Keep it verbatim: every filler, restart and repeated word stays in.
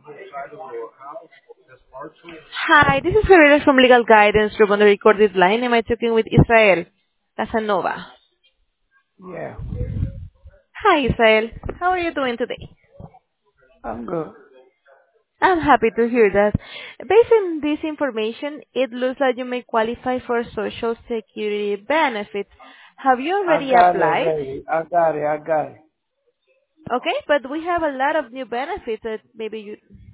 Hi, this is Herrera from Legal Guidance Group on the recorded line. Am I talking with Israel Casanova? Yeah, Hi, Israel. How are you doing today? I'm good. I'm happy to hear that. Based on this information, it looks like you may qualify for Social Security benefits. Have you I already got it applied? already. I got it. I got it. Okay, but we have a lot of new benefits that maybe you...